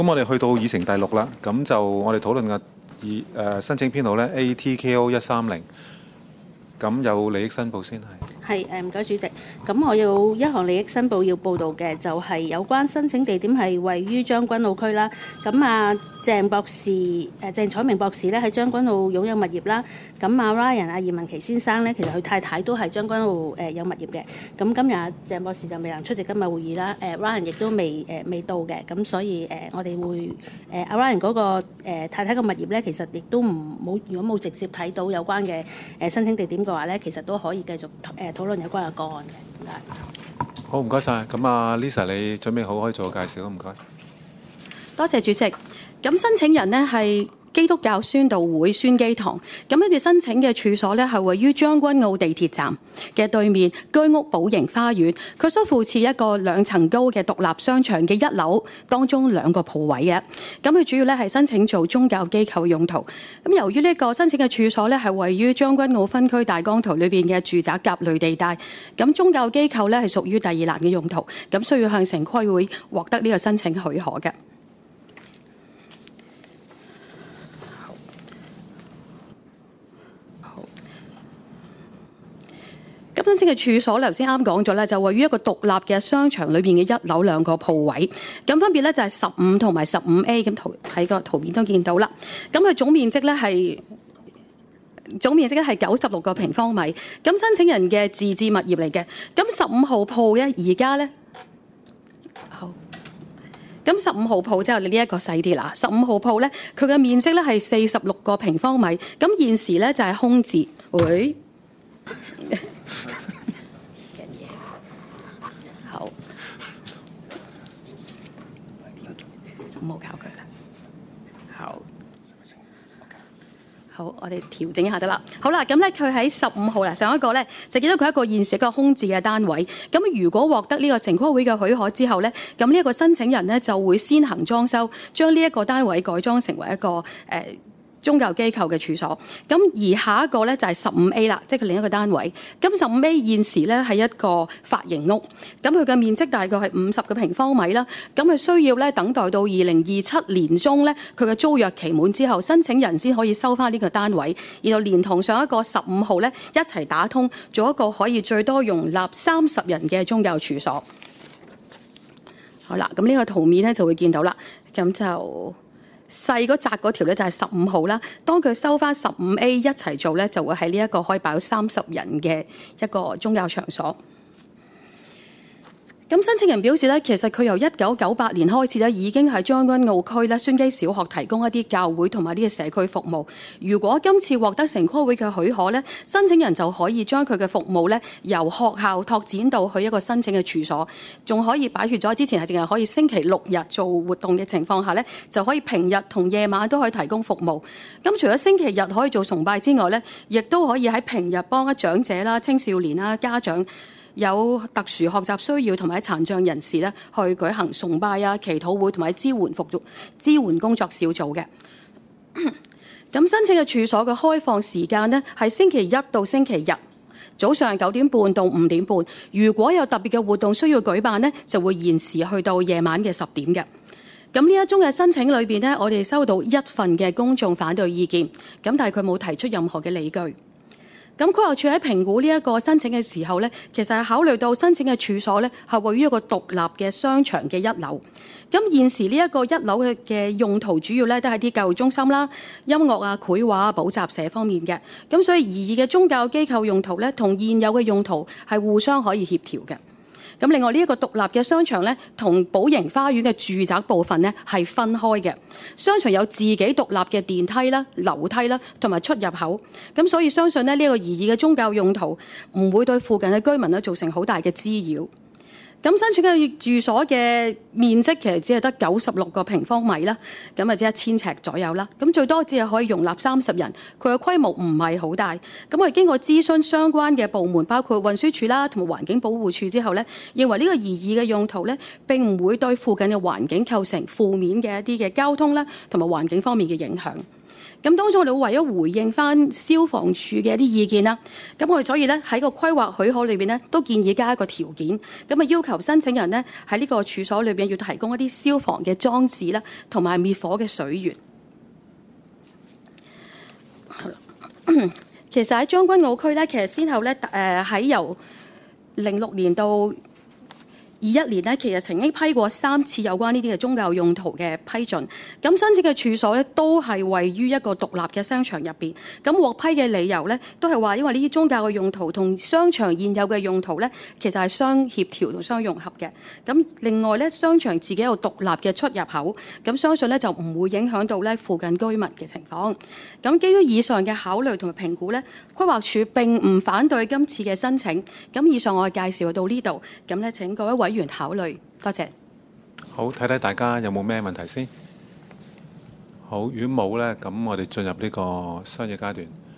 咁我哋去到議程第6啦，咁就我哋討論嘅申請編號咧 ATKO 130，咁有利益申報先係。 係唔該主席，咁我有一項利益申報要報導嘅，就係有關申請地點係位於將軍澳區啦。咁鄭彩明博士咧喺將軍澳擁有物業啦。咁Ryan 葉文琪先生咧，其實佢太太都係將軍澳有物業嘅。咁今日鄭博士就未能出席今日會議啦。Ryan 亦都未到嘅，咁所以我哋會Ryan 嗰個太太嘅物業咧，其實亦都如果冇直接睇到有關嘅申請地點嘅話咧，其實都可以繼續討論有關嘅個案嘅。唔該。 好，唔該晒。咁Lisa，你準備好可以做個介紹啦，唔該。 多謝主席。咁申請人呢係基督教宣道會宣基堂，咁佢哋申請嘅處所呢係位於將軍澳地鐵站嘅對面居屋寶盈花園，佢所附設一個2層高嘅獨立商場嘅1樓，當中2個鋪位嘅。咁佢主要呢係申請做宗教機構用途。咁由於呢個申請嘅處所呢係位於將軍澳分區大綱圖裏邊嘅住宅甲類地帶，咁宗教機構呢係屬於第2欄嘅用途，咁需要向城規會獲得呢個申請許可嘅。咁申請嘅處所，頭先啱講咗咧，就位於一個獨立嘅商場裏邊嘅1樓2個鋪位，咁分別咧就係15同埋15A， 咁喺個圖片都見到啦。咁佢總面積咧係96個平方米，咁申請人嘅自置物業嚟嘅。咁15號鋪咧，而家咧好。咁15號鋪之後，你呢一個細啲啦。15號鋪咧，佢嘅面積咧係46個平方米，咁現時咧就係空置。喂？好，唔好搞佢啦。好，我哋調整一下得啦。好啦，咁咧佢喺15號啦，上一個咧就見到佢一個現時一個空置嘅單位。咁如果獲得呢個城規會嘅許可之後咧，咁呢一個申請人咧就會先行裝修，將呢一個單位改裝成為一個宗教機構嘅處所，咁而下一個咧就係15A 啦，即係佢另一個單位。咁15A 現時咧係一個髮型屋，咁佢嘅面積大概係50個平方米啦。咁佢需要咧等待到2027年中咧，佢嘅租約期滿之後，申請人先可以收翻呢個單位，然後連同上一個15號咧一齊打通，做一個可以最多容納30人嘅宗教處所。好啦，咁呢個圖面咧就會見到啦，咁就。細嗰窄嗰條咧就係15號啦，當佢收翻15A 一齊做咧，就會喺呢一個可以擺到30人嘅一個宗教場所。咁申請人表示咧，其實佢由1998年開始咧，已經喺將軍澳區咧宣基小學提供一啲教會同埋呢個社區服務。如果今次獲得城規會嘅許可咧，申請人就可以將佢嘅服務咧由學校拓展到去一個申請嘅處所，仲可以擺脫咗之前係淨係可以星期6日做活動嘅情況下咧，就可以平日同夜晚都可以提供服務。咁除咗星期日可以做崇拜之外咧，亦都可以喺平日幫長者啦、青少年啦、家長。有特殊學習需要同埋殘障人士咧，去舉行崇拜啊、祈禱會同埋支援工作小組嘅。咁申請嘅處所嘅開放時間呢，係星期1到星期日，早上9點半到5點半。如果有特別嘅活動需要舉辦呢，就會延時去到夜晚嘅10點嘅。咁呢一宗嘅申請裏邊呢，我哋收到1份嘅公眾反對意見，咁但係佢冇提出任何嘅理據。咁規劃署喺評估呢一個申請嘅時候咧，其實係考慮到申請嘅處所咧係位於一個獨立嘅商場嘅1樓。咁現時呢一個1樓嘅用途主要咧都係啲教育中心啦、音樂啊、繪畫啊、補習社方面嘅。咁所以擬議嘅宗教機構用途咧同現有嘅用途係互相可以協調嘅。咁另外呢一個獨立嘅商場咧，同寶盈花園嘅住宅部分咧係分開嘅。商場有自己獨立嘅電梯啦、樓梯啦，同埋出入口。咁所以相信咧呢個擬議嘅宗教用途唔會對附近嘅居民咧造成好大嘅滋擾。咁申請嘅住所嘅面積其實只係得96個平方米啦，咁啊只1000尺左右啦。咁最多只係可以容納30人，佢嘅規模唔係好大。咁我哋經過諮詢相關嘅部門，包括運輸署啦同埋環境保護署之後咧，認為呢個擬議嘅用途咧並唔會對附近嘅環境構成負面嘅一啲嘅交通啦同埋環境方面嘅影響。 咁當中我哋為咗回應翻消防處嘅一啲意見啦，咁我哋所以咧喺個規劃許可裏邊咧都建議加一個條件，咁啊要求申請人咧喺呢個處所裏邊要提供一啲消防嘅裝置啦，同埋滅火嘅水源。其實喺將軍澳區咧，其實先後咧喺由06年到21年呢，其實曾經批過3次有關呢啲嘅宗教用途嘅批准。咁申請嘅處所咧，都係位於一個獨立嘅商場入邊。咁獲批嘅理由咧，都係話因為呢啲宗教嘅用途同商場現有嘅用途咧，其實係相協調同相融合嘅。咁另外咧，商場自己有獨立嘅出入口，咁相信咧就唔會影響到咧附近居民嘅情況。咁基於以上嘅考慮同埋評估咧，規劃署並唔反對今次嘅申請。咁以上我嘅介紹到呢度，咁咧請各位委員考慮，多謝。 好，睇睇大家有冇咩問題先。好，如果冇呢，咁我哋進入呢個商議階段。